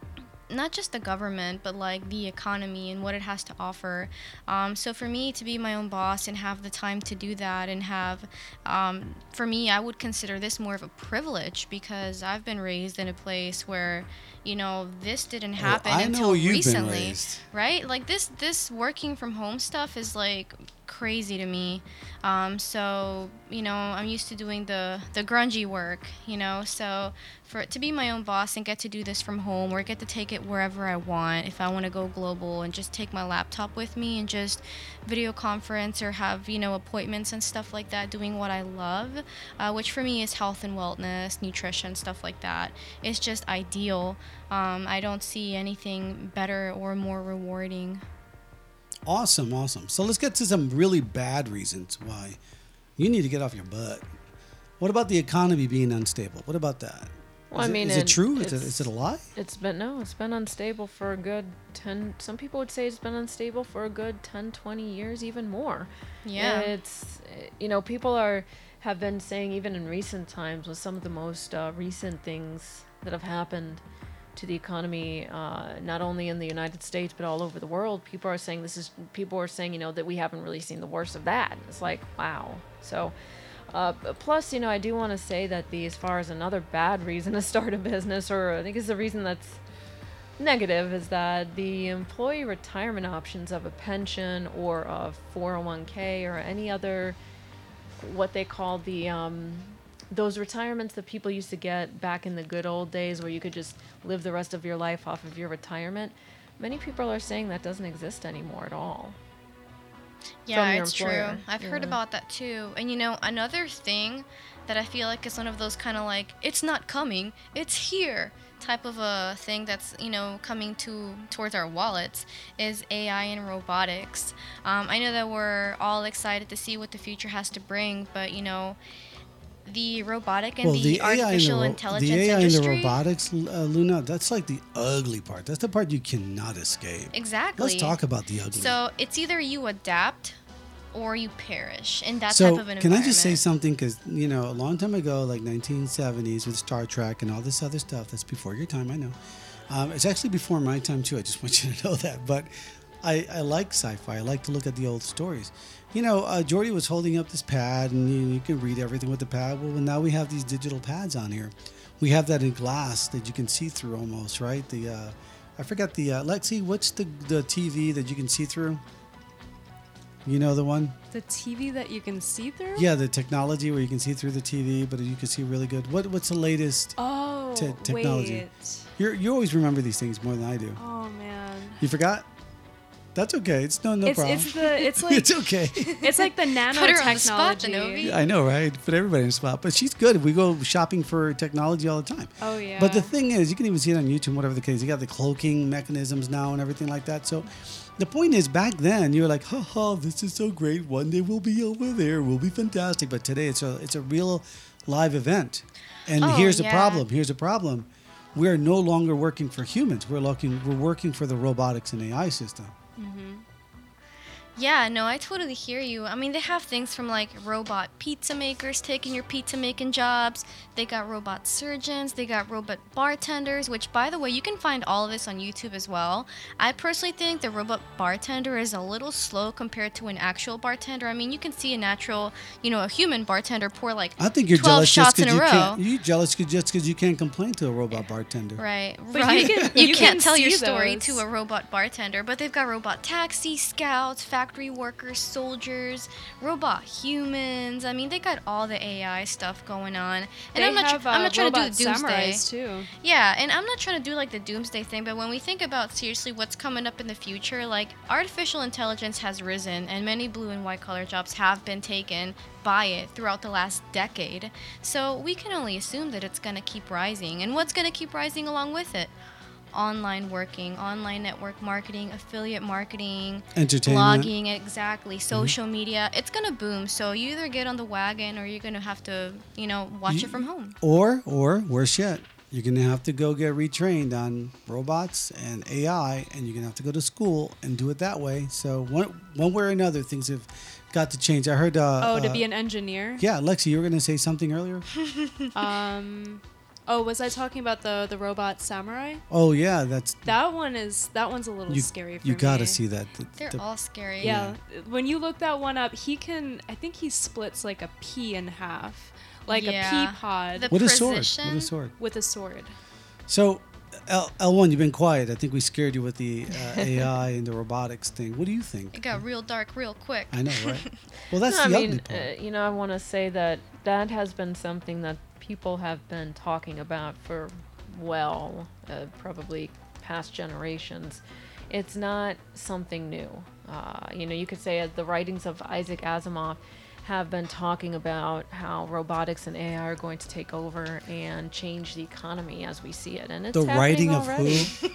not just the government, but like the economy and what it has to offer. Um, so for me to be my own boss and have the time to do that and have, um, for me, I would consider this more of a privilege because I've been raised in a place where, you know, this didn't happen oh, I until know you've recently, been raised. right? Like this, this working from home stuff is like crazy to me. Um, so, you know, I'm used to doing the, the grungy work, you know, so for it to be my own boss and get to do this from home or get to take it wherever I want, if I want to go global and just take my laptop with me and just video conference or have, you know, appointments and stuff like that, doing what I love, uh, which for me is health and wellness, nutrition, stuff like that. It's just ideal. Um, I don't see anything better or more rewarding. Awesome, awesome. So let's get to some really bad reasons why you need to get off your butt. What about the economy being unstable? What about that? Well, is I it, mean, is it it- true? Is it, it's- is it a lie? It's been, no, it's been unstable for a good ten, some people would say it's been unstable for a good ten, twenty years, even more. Yeah. It's, uh, you know, people are, have been saying even in recent times with some of the most uh, recent things that have happened to the economy, uh, not only in the United States, but all over the world, people are saying this is, people are saying, you know, that we haven't really seen the worst of that. It's like, wow. So, Uh, plus, you know, I do want to say that the, as far as another bad reason to start a business, or I think it's the reason that's negative, is that the employee retirement options of a pension or a four oh one k or any other, what they call the, um, those retirements that people used to get back in the good old days where you could just live the rest of your life off of your retirement. Many people are saying that doesn't exist anymore at all. Yeah, from your it's employer. true. I've heard Yeah. about that too. And you know, another thing that I feel like is one of those kind of like, it's not coming, it's here type of a thing that's, you know, coming to towards our wallets is A I and robotics. Um, I know that we're all excited to see what the future has to bring, but you know, the robotic and well, the, the A I and the, artificial ro- intelligence the A I and the industry. robotics, uh, Luna, that's like the ugly part. That's the part you cannot escape. Exactly. Let's talk about the ugly. So it's either you adapt or you perish in that so type of an can I just say environment. something? Because, you know, a long time ago, like nineteen seventies with Star Trek and all this other stuff, that's before your time, I know. Um, it's actually before my time, too. I just want you to know that. But I, I like sci-fi. I like to look at the old stories. You know, uh, Jordy was holding up this pad, and you, you can read everything with the pad. Well, now we have these digital pads on here. We have that in glass that you can see through almost, right? The uh, I forgot the uh, Lexi. What's the the T V that you can see through? You know the one? The T V that you can see through? Yeah, the technology where you can see through the T V, but you can see really good. What what's the latest? Oh, Te- technology. wait. You're, you always remember these things more than I do. Oh man. You forgot? That's okay. It's no no it's problem. it's the it's like it's okay. it's like the nanotechnology. Put her on the spot, Denovi. Yeah, I know, right? Put everybody in a spot. But she's good. We go shopping for technology all the time. Oh yeah. But the thing is, you can even see it on YouTube, whatever the case. You got the cloaking mechanisms now and everything like that. So the point is, back then, you were like, ha ha, this is so great. One day we'll be over there. We'll be fantastic. But today, it's a, it's a real live event. And Oh, here's the yeah. problem. Here's the problem. We're no longer working for humans. We're looking, we're working for the robotics and A I system. Yeah, no, I totally hear you. I mean, they have things from like robot pizza makers taking your pizza making jobs. They got robot surgeons. They got robot bartenders, which, by the way, you can find all of this on YouTube as well. I personally think the robot bartender is a little slow compared to an actual bartender. I mean, you can see a natural, you know, a human bartender pour like I think you're twelve jealous just shots in because a you row. can't. You jealous 'cause- just because you can't complain to a robot bartender. Right, But you right. can- you you can't can tell your see story those. to a robot bartender, but they've got robot taxi, scouts, factory workers, soldiers, robot humans. I mean, they got all the A I stuff going on. And they I'm not, tr- have, I'm uh, not trying to do robot the doomsday. samurais too. Yeah, and I'm not trying to do like the doomsday thing, but when we think about seriously what's coming up in the future, like artificial intelligence has risen, and many blue and white collar jobs have been taken by it throughout the last decade. So we can only assume that it's going to keep rising. And what's going to keep rising along with it? Online working, online network marketing, affiliate marketing, Entertainment. blogging, exactly, social media. It's going to boom. So you either get on the wagon or you're going to have to, you know, watch You- it from home. Or, or worse yet, you're going to have to go get retrained on robots and A I, and you're going to have to go to school and do it that way. So one, one way or another, things have got to change. I heard. Uh, Oh, to uh, be an engineer. Yeah, Lexi, you were going to say something earlier. Um, Oh, was I talking about the the robot samurai? Oh yeah, that's That one is that one's a little you. scary for You me. gotta see that. The- They're the- all scary. Yeah. When you look that one up, he can. I think he splits like a pea in half, like Yeah. a pea pod The with a sword. precision. With a sword. with a sword. So, L L1, you've been quiet. I think we scared you with the uh, A I and the robotics thing. What do you think? It got real dark real quick. I know, right? Well, that's No, I the mean, ugly part. uh, you know, I want to say that that has been something that people have been talking about for, well, uh, probably past generations. It's not something new. Uh, you know, you could say uh, the writings of Isaac Asimov have been talking about how robotics and A I are going to take over and change the economy as we see it, and it's The happening writing of already. who?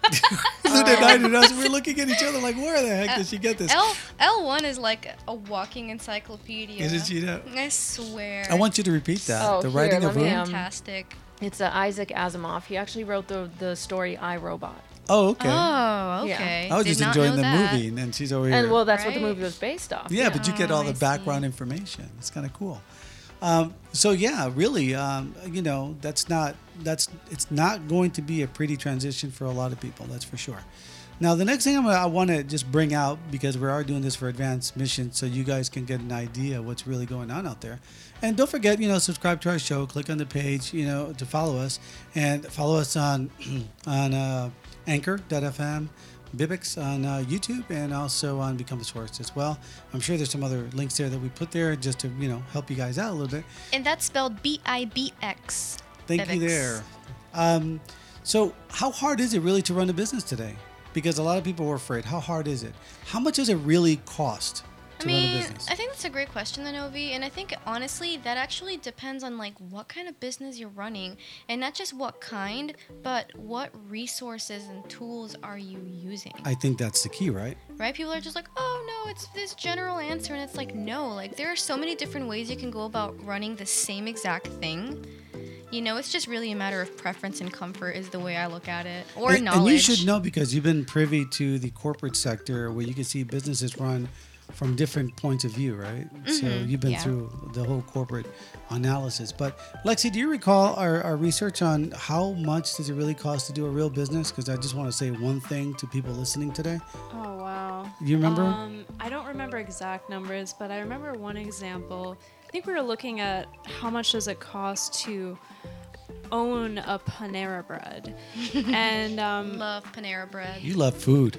Luna and I and us, we're looking at each other like, where the heck did she get this? L L1 is like a walking encyclopedia. Isn't she that? I swear. I want you to repeat that. Oh, the here, writing let of me, who? um, Fantastic. It's uh, Isaac Asimov. He actually wrote the the story I, Robot. Oh, okay. Oh, Yeah. okay. I was Did just not enjoying know the that. movie, and then she's over here. And well, that's what the Right. movie was based off. yeah, but you get all Oh, the I background see. information. It's kind of cool. Um, so yeah, really, um, you know, that's not that's it's not going to be a pretty transition for a lot of people. That's for sure. Now, the next thing I'm, I want to just bring out, because we are doing this for advanced missions, so you guys can get an idea of what's really going on out there. And don't forget, you know, subscribe to our show, click on the page, you know, to follow us, and follow us on on uh, Anchor dot F M, Bibix on uh, YouTube, and also on Become a Source as well. I'm sure there's some other links there that we put there just to, you know, help you guys out a little bit. And that's spelled B I B X. Thank you Bibix. there. Um, so how hard is it really to run a business today? Because a lot of people were afraid. How hard is it? How much does it really cost I to run a mean, business? I think that's a great question, Novi, and I think honestly that actually depends on like what kind of business you're running, and not just what kind, but what resources and tools are you using. I think that's the key, right? Right? People are just like, oh no, it's this general answer, and it's like, no, like there are so many different ways you can go about running the same exact thing. You know, it's just really a matter of preference and comfort is the way I look at it, or and, knowledge. and you should know, because you've been privy to the corporate sector where you can see businesses run from different points of view, right? So Mhm, you've been yeah. through the whole corporate analysis. But Lexi, do you recall our, our research on how much does it really cost to do a real business? Because I just want to say one thing to people listening today. Oh wow. You remember? Um, I don't remember exact numbers, but I remember one example. I think we were looking at how much does it cost to own a Panera Bread, and um, Love Panera Bread. You love food.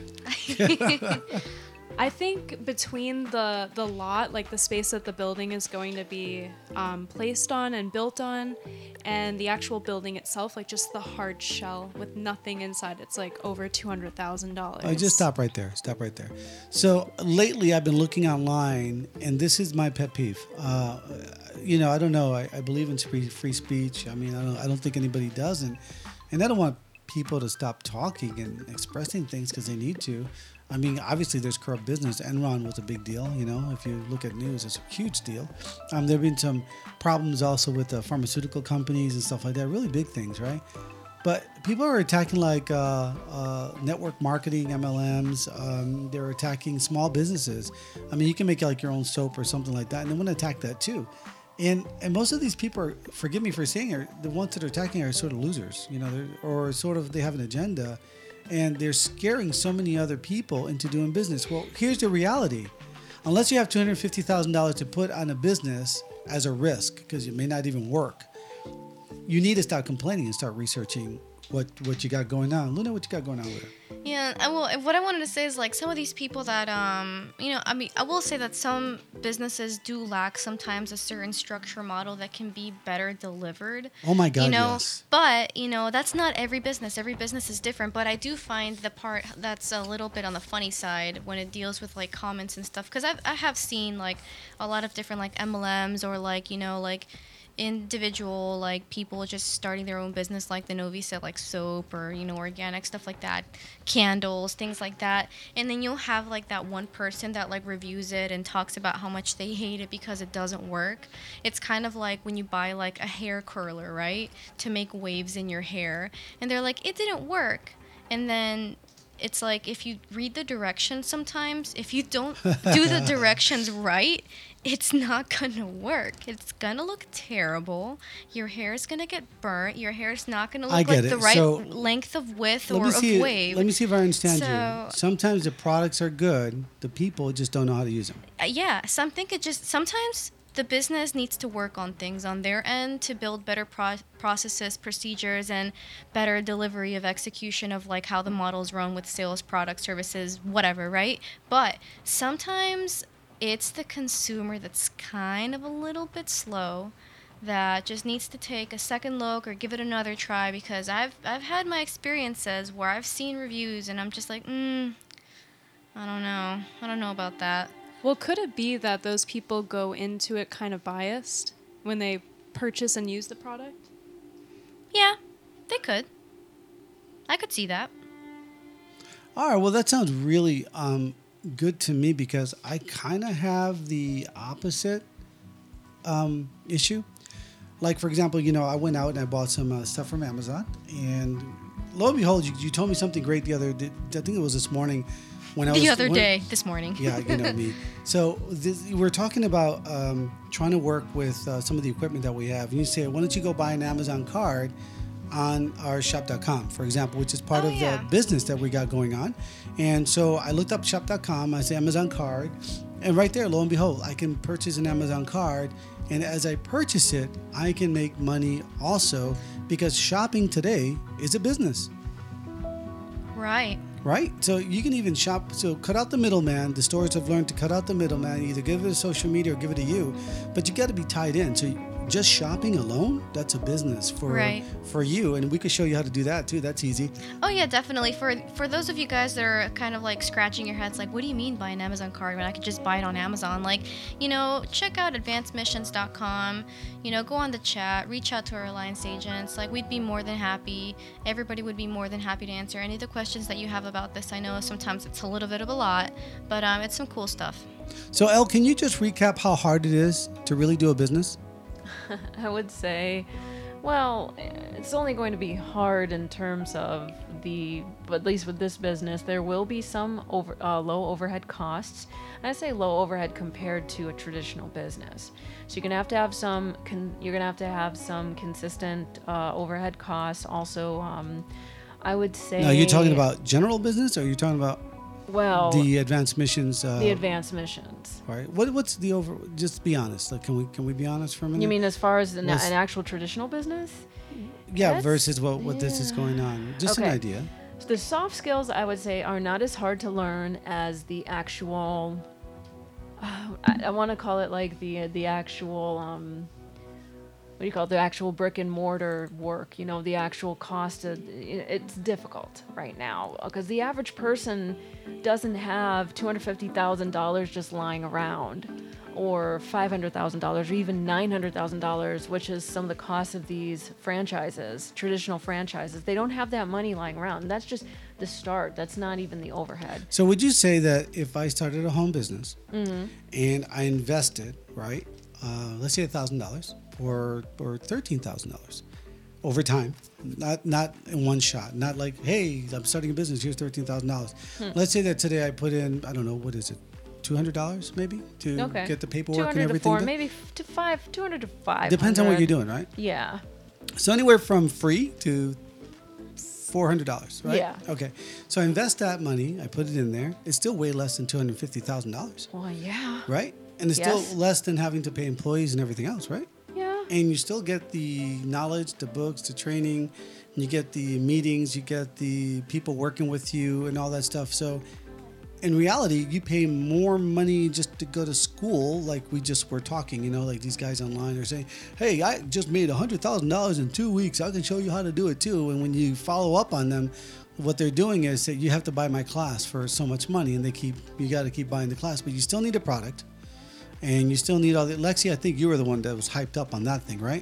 I think between the the lot, like the space that the building is going to be um, placed on and built on, and the actual building itself, like just the hard shell with nothing inside, it's like over two hundred thousand dollars. I just stop right there. Stop right there. So lately, I've been looking online, and this is my pet peeve. Uh, you know, I don't know. I, I believe in free, free speech. I mean, I don't. I don't think anybody doesn't, and I don't want people to stop talking and expressing things because they need to. I mean, obviously, there's corrupt business. Enron was a big deal. You know, if you look at news, it's a huge deal. Um, there have been some problems also with the pharmaceutical companies and stuff like that. Really big things, right? But people are attacking like uh, uh, network marketing, M L Ms. Um, they're attacking small businesses. I mean, you can make like your own soap or something like that, and they want to attack that too. And and most of these people are, forgive me for saying it, the ones that are attacking are sort of losers, you know, they're, or sort of they have an agenda, and they're scaring so many other people into doing business. Well, here's the reality: unless you have two hundred fifty thousand dollars to put on a business as a risk, because it may not even work, you need to start complaining and start researching what what you got going on. Luna, what you got going on with her? Yeah, I will. What I wanted to say is like some of these people that um, you know, I mean, I will say that some businesses do lack sometimes a certain structure model that can be better delivered. Oh my God, you know, yes. but you know that's not every business. Every business is different. But I do find the part that's a little bit on the funny side when it deals with like comments and stuff, because I've I have seen like a lot of different like M L Ms or like you know like individual like people just starting their own business, like the Novi said, like soap or you know organic stuff like that, candles, things like that, and then you'll have like that one person that like reviews it and talks about how much they hate it because it doesn't work. It's kind of like when you buy like a hair curler, right, to make waves in your hair, and they're like, it didn't work, and then it's like if you read the directions sometimes, if you don't do the directions right, it's not gonna work. It's gonna look terrible. Your hair is gonna get burnt. Your hair is not gonna I look get like it. the right So, length of width Let or me of see. wave. Let me see if I understand So- you. Sometimes the products are good. The people just don't know how to use them. Uh, yeah, some think it just sometimes the business needs to work on things on their end to build better pro- processes, procedures, and better delivery of execution of like how the models run with sales, product, services, whatever, right? But sometimes it's the consumer that's kind of a little bit slow that just needs to take a second look or give it another try, because I've I've had my experiences where I've seen reviews and I'm just like, mm, I don't know. I don't know about that. Well, could it be that those people go into it kind of biased when they purchase and use the product? Yeah, they could. I could see that. All right. Well, that sounds really um, good to me because I kind of have the opposite um, issue. Like, for example, you know, I went out and I bought some uh, stuff from Amazon, and lo and behold, you, you told me something great the other day. I think it was this morning when I was The other when- day, this morning. Yeah, you know me. So this, we're talking about um, trying to work with uh, some of the equipment that we have. And you say, why don't you go buy an Amazon card on our shop dot com, for example, which is part Oh, of yeah. the business that we got going on. And so I looked up shop dot com, I say Amazon card, and right there, lo and behold, I can purchase an Amazon card. And as I purchase it, I can make money also because shopping today is a business. Right. Right? So you can even shop. So cut out the middleman. The stores have learned to cut out the middleman, either give it to social media or give it to you. But you got to be tied in. So just shopping alone, that's a business for Right. for you. And we could show you how to do that too. That's easy. Oh yeah, definitely. For for those of you guys that are kind of like scratching your heads, like, what do you mean buy an Amazon card when I could just buy it on Amazon? Like, you know, check out advanced missions dot com. You know, go on the chat, reach out to our alliance agents. Like, we'd be more than happy. Everybody would be more than happy to answer any of the questions that you have about this. I know sometimes it's a little bit of a lot, but um, it's some cool stuff. So Elle, can you just recap how hard it is to really do a business? I would say, well, it's only going to be hard in terms of the, at least with this business, there will be some over, uh, low overhead costs. And I say low overhead compared to a traditional business. So you're gonna have to have some, con- you're gonna have to have some consistent uh, overhead costs. Also, um, I would say. Now, you're talking about general business, or you're talking about well the advanced missions? Uh, the advanced missions. Right. What what's the over? Just be honest. Like, can we can we be honest for a minute? You mean as far as an, What's- an actual traditional business? yeah, that's- versus what what this is yeah. going on? Just an Okay. idea. So the soft skills, I would say, are not as hard to learn as the actual. Uh, I, I want to call it like the the actual. Um, what do you call it? The actual brick and mortar work. You know, the actual cost. Of, it's difficult right now because the average person doesn't have two hundred fifty thousand dollars just lying around, or five hundred thousand dollars, or even nine hundred thousand dollars, which is some of the costs of these franchises, traditional franchises. They don't have that money lying around. And that's just the start. That's not even the overhead. So would you say that if I started a home business Mm-hmm. and I invested, right, uh, let's say a thousand dollars or or thirteen thousand dollars over time, not not in one shot, not like, hey, I'm starting a business, here's thirteen thousand dollars. Hmm. Let's say that today I put in, I don't know, what is it, two hundred dollars maybe to Okay. get the two paperwork and hundred to everything four, done? maybe f- to five, two hundred to five. Depends on what you're doing, right? Yeah. So anywhere from free to four hundred dollars, right? Yeah. Okay. So I invest that money, I put it in there. It's still way less than two hundred fifty thousand dollars, Well, yeah. right? And it's Yes. still less than having to pay employees and everything else, right? Yeah. And you still get the knowledge, the books, the training, you get the meetings, you get the people working with you and all that stuff. So in reality, you pay more money just to go to school, like we just were talking, you know, like these guys online are saying, hey, I just made one hundred thousand dollars in two weeks. I can show you how to do it too. And when you follow up on them, what they're doing is that you have to buy my class for so much money, and they keep, you got to keep buying the class, but you still need a product. And you still need all the, Lexi, I think you were the one that was hyped up on that thing, right?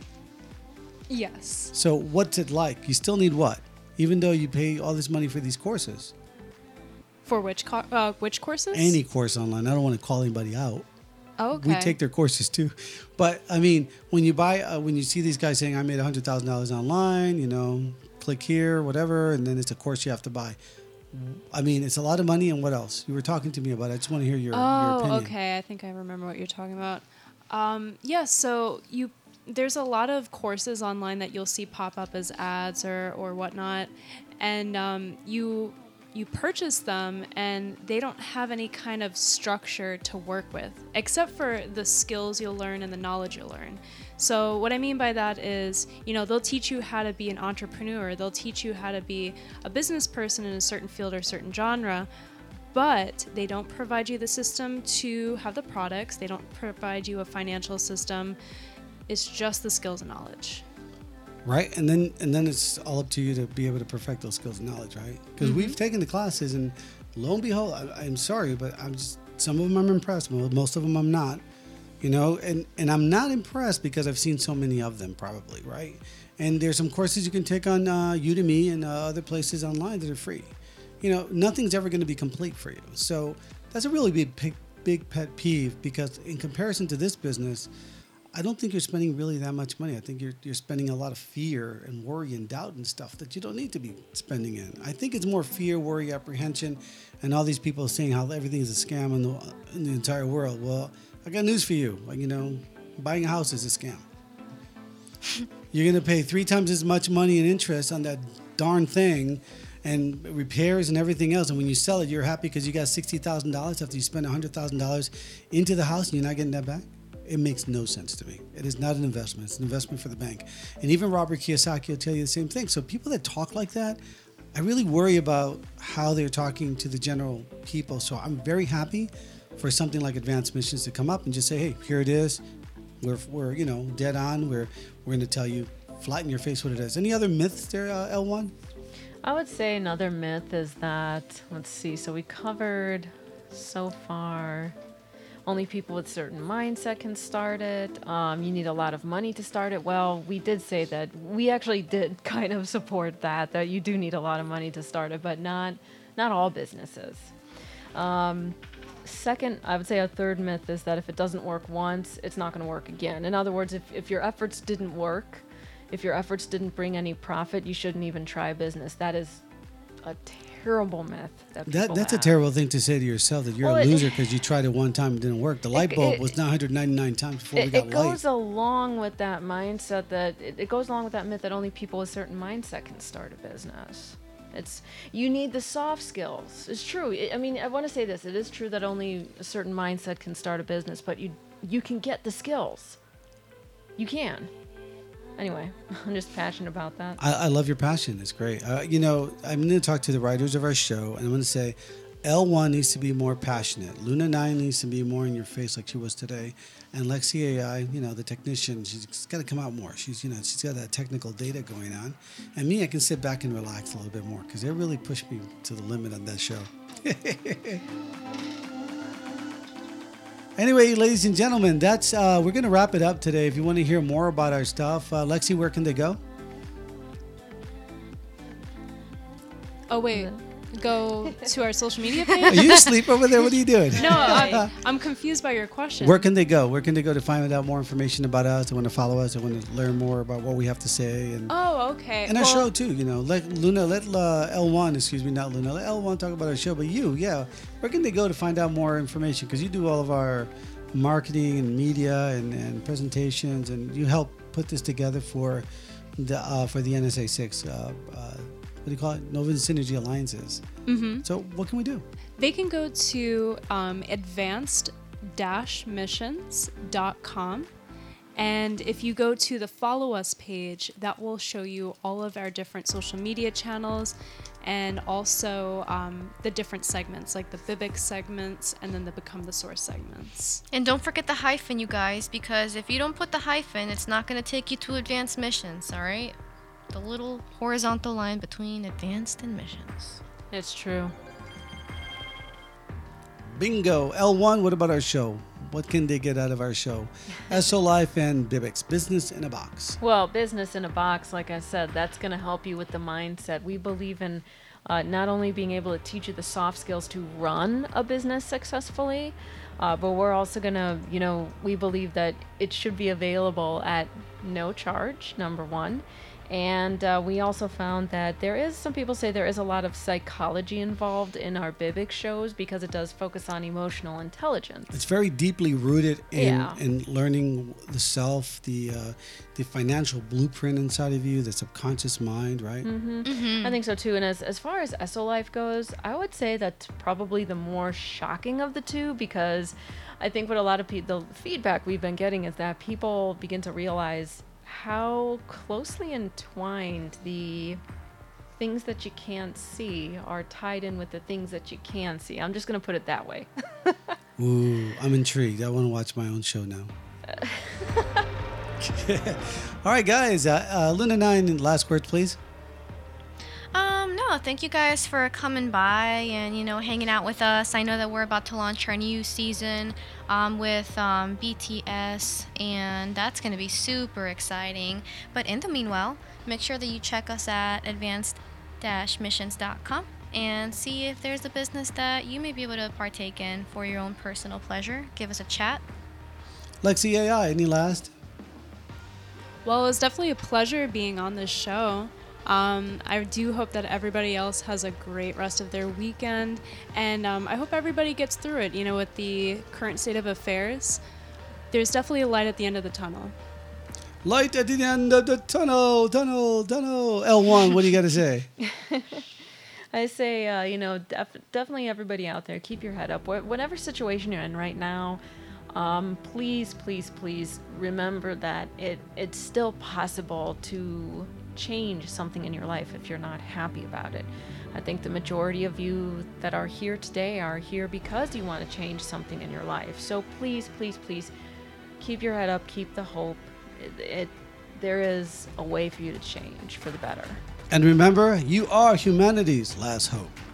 Yes. So what's it like? You still need what? Even though you pay all this money for these courses. For which co- uh, which courses? Any course online. I don't want to call anybody out. Oh, okay. We take their courses too. But I mean, when you buy, uh, when you see these guys saying, I made one hundred thousand dollars online, you know, click here, whatever, and then it's a course you have to buy. I mean, it's a lot of money, and what else? You were talking to me about it. I just want to hear your, your Oh, opinion. okay. I think I remember what you're talking about. Um, yeah, so you there's a lot of courses online that you'll see pop up as ads or, or whatnot, and um, you you purchase them, and they don't have any kind of structure to work with, except for the skills you'll learn and the knowledge you'll learn. So what I mean by that is, you know, they'll teach you how to be an entrepreneur. They'll teach you how to be a business person in a certain field or certain genre, but they don't provide you the system to have the products. They don't provide you a financial system. It's just the skills and knowledge. Right, and then and then it's all up to you to be able to perfect those skills and knowledge, right? Because Mm-hmm. we've taken the classes, and lo and behold, I, I'm sorry, but I'm just some of them I'm impressed with, most of them I'm not, you know, and and I'm not impressed because I've seen so many of them, probably, right? And there's some courses you can take on uh, Udemy and uh, other places online that are free. You know, nothing's ever going to be complete for you, so that's a really big big, big pet peeve, because in comparison to this business, I don't think you're spending really that much money. I think you're you're spending a lot of fear and worry and doubt and stuff that you don't need to be spending in. I think it's more fear, worry, apprehension, and all these people saying how everything is a scam in the in the entire world. Well, I got news for you. Like, you know, buying a house is a scam. You're gonna pay three times as much money in interest on that darn thing, and repairs and everything else. And when you sell it, you're happy because you got sixty thousand dollars after you spend one hundred thousand dollars into the house, and you're not getting that back. It makes no sense to me. It is not an investment. It's an investment for the bank. And even Robert Kiyosaki will tell you the same thing. So people that talk like that, I really worry about how they're talking to the general people. So I'm very happy for something like Advanced Missions to come up and just say, hey, here it is. We're, we're you know, dead on. We're, we're going to tell you flat in your face what it is. Any other myths there, uh, L one? I would say another myth is that, let's see, so we covered so far, only people with certain mindset can start it. Um, you need a lot of money to start it. Well, we did say that. We actually did kind of support that, that you do need a lot of money to start it, but not not all businesses. Um, second, I would say a third myth is that if it doesn't work once, it's not going to work again. In other words, if, if your efforts didn't work, if your efforts didn't bring any profit, you shouldn't even try a business. That is a terrible myth. That, That people that's a have. terrible thing to say to yourself, that you're Well, a it- loser because you tried it one time and it didn't work. The light It- bulb it- was nine hundred ninety-nine times before we It, got it light. goes along with that mindset that it, it goes along with that myth that only people with certain mindset can start a business. It's you need the soft skills. It's true. I I mean, I want to say this. It is true that only a certain mindset can start a business, but you you can get the skills. You can. Anyway, I'm just passionate about that. I, I love your passion. It's great. Uh, you know, I'm going to talk to the writers of our show, and I'm going to say L one needs to be more passionate. Luna nine needs to be more in your face like she was today. And Lexi A I, you know, the technician, she's got to come out more. She's, you know, she's got that technical data going on. And me, I can sit back and relax a little bit more because they really pushed me to the limit on that show. Anyway, ladies and gentlemen, that's uh, we're going to wrap it up today. If you want to hear more about our stuff, uh, Lexi, where can they go? Oh, wait. Go to our social media Are page? you asleep over there? What are you doing? No, I, I'm confused by your question. Where can they go? Where can they go to find out more information about us? They want to follow us. They want to learn more about what we have to say and Oh, okay. and our Well, show too. You know, let Luna, let uh, L one, excuse me, not Luna, let L one talk about our show. But you, yeah, where can they go to find out more information? Because you do all of our marketing and media and, and presentations, and you help put this together for the uh, for the N S A six. Uh, uh, what do you call it? Nova Synergy Alliances. Mm-hmm. So what can we do? They can go to um, advanced missions dot com. And if you go to the Follow Us page, that will show you all of our different social media channels and also um, the different segments, like the Bibic segments and then the Become the Source segments. And don't forget the hyphen, you guys, because if you don't put the hyphen, it's not going to take you to advanced missions, all right? The little horizontal line between advanced and missions. It's true. Bingo. L one, what about our show? What can they get out of our show? S O Life and Bibix, Business in a Box. Well, business in a box, like I said, that's going to help you with the mindset. We believe in uh, not only being able to teach you the soft skills to run a business successfully, uh, but we're also going to, you know, we believe that it should be available at no charge, number one. And uh, we also found that there is, some people say there is a lot of psychology involved in our Bibic shows because it does focus on emotional intelligence. It's very deeply rooted in, Yeah. in learning the self, the uh, the financial blueprint inside of you, the subconscious mind, right? I think so too. And as, as far as ESOLife goes, I would say that's probably the more shocking of the two, because I think what a lot of people, the feedback we've been getting is that people begin to realize how closely entwined the things that you can't see are tied in with the things that you can see. I'm just going to put it that way. Ooh, I'm intrigued. I want to watch my own show now. All right, guys. Uh, uh, Linda Nine, last words, please. Um, no, thank you guys for coming by and, you know, hanging out with us. I know that we're about to launch our new season um, with um, B T S, and that's going to be super exciting. But in the meanwhile, make sure that you check us at advanced dash missions dot com and see if there's a business that you may be able to partake in for your own personal pleasure. Give us a chat. Lexi A I, any last? Well, it was definitely a pleasure being on this show. Um, I do hope that everybody else has a great rest of their weekend, and um, I hope everybody gets through it. You know, with the current state of affairs, there's definitely a light at the end of the tunnel. Light at the end of the tunnel, tunnel, tunnel. L one, what do you got to say? I say, uh, you know, def- definitely everybody out there, keep your head up. Wh- whatever situation you're in right now, um, please, please, please remember that it it's still possible to change something in your life if you're not happy about it. I think the majority of you that are here today are here because you want to change something in your life. So please, please, please keep your head up, keep the hope. It, it there is a way for you to change for the better. And remember, you are humanity's last hope.